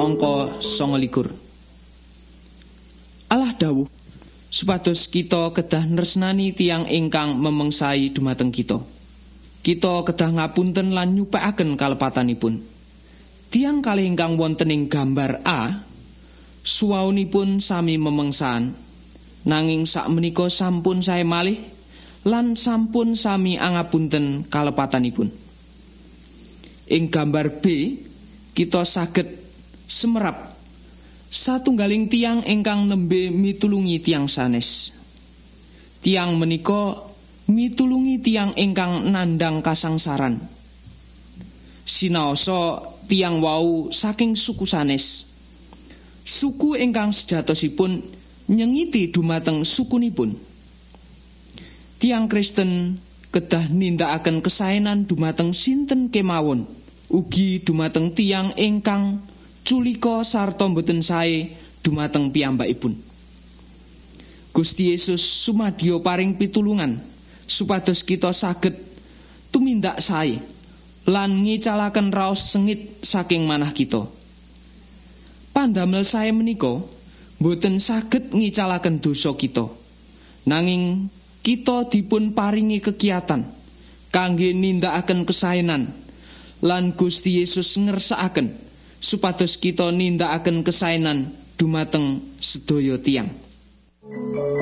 angka 29. Allah dawuh supados kita kedah nresnani tiyang ingkang memengsai dumateng kita. Kita kedah ngapunten lan nyupekaken kalepatanipun. Tiyang kalih ingkang wonten ing gambar A suwaunipun sami memengsan, nanging sakmenika sampun sae malih lan sampun sami angapunten kalepatanipun. Ing gambar B kita saged semerap satunggaling tiyang ingkang nembe mitulungi tiyang sanes. Tiyang menika mitulungi tiyang ingkang nandhang kasangsaran. Sinaosa tiyang wau saking suku sanes. Suku ingkang sejatosipun nyengiti dumateng sukunipun. Tiyang Kristen kedah nindakaken kesaenan dumateng sinten kemawon, ugi dumateng tiyang ingkang culika sarta boten sae dumateng piyambakipun. Gusti Yesus sumadyo paring pitulungan supados kita saged tumindak sae lan ngicalaken raos sengit saking manah kita. Pandamel sae menika boten saged ngicalaken dosa kita, nanging kita dipun paringi kegiatan kangge nindakaken kesaenan lan Gusti Yesus ngersakaken supados kita nindakaken kesaenan dumateng sedaya tiyang.